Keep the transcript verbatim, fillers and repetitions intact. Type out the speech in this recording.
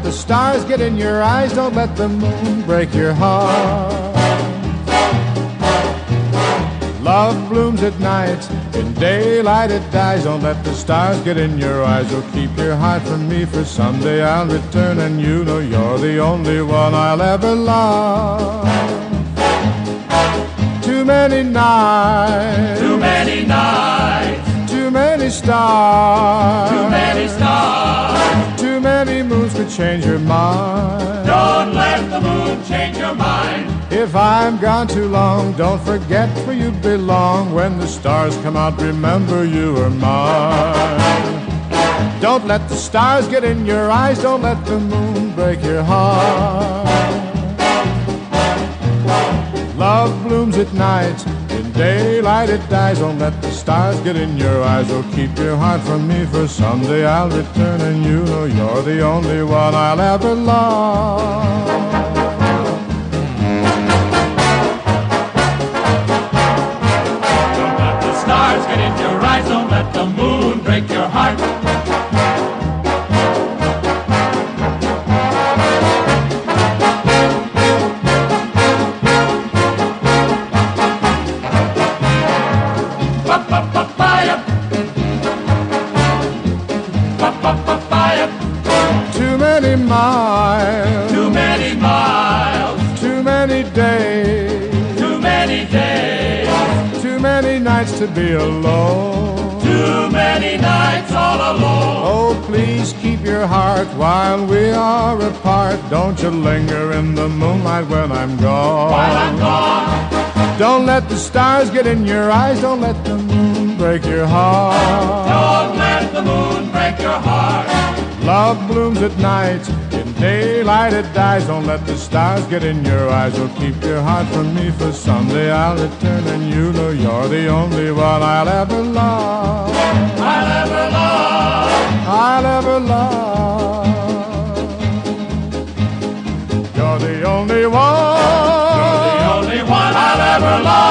the stars get in your eyes, don't let the moon break your heart. Love blooms at night, in daylight it dies. Don't let the stars get in your eyes. Oh, keep your heart from me, for someday I'll return, and you know you're the only one I'll ever love. Too many nights, too many nights, too many stars, too many stars, too many moons could change your mind. Don't let the moon change your mind. If I'm gone too long, don't forget where you belong. When the stars come out, remember you are mine. Don't let the stars get in your eyes, don't let the moon break your heart. Love blooms at night, in daylight it dies. Don't let the stars get in your eyes. Oh, keep your heart from me, for someday I'll return, and you know you're the only one I'll ever love. Get in your eyes, don't let the moon break your heart. Ba-ba-ba-ba-ya. Ba-ba-ba-ba-ya. Too many miles, Too many miles, too many days, too many days, too many nights to be alone. too many nights all alone. Oh, please keep your heart while we are apart. Don't you linger in the moonlight when I'm gone. While I'm gone, Don't let the stars get in your eyes. Don't let the moon break your heart. don't let the moon break your heart. Love blooms at night, in daylight it dies. Don't let the stars get in your eyes. Oh, keep your heart from me, for someday I'll return, and you know you're the only one I'll ever love. I'll ever love. I'll ever love. You're the only one. You're the only one I'll ever love.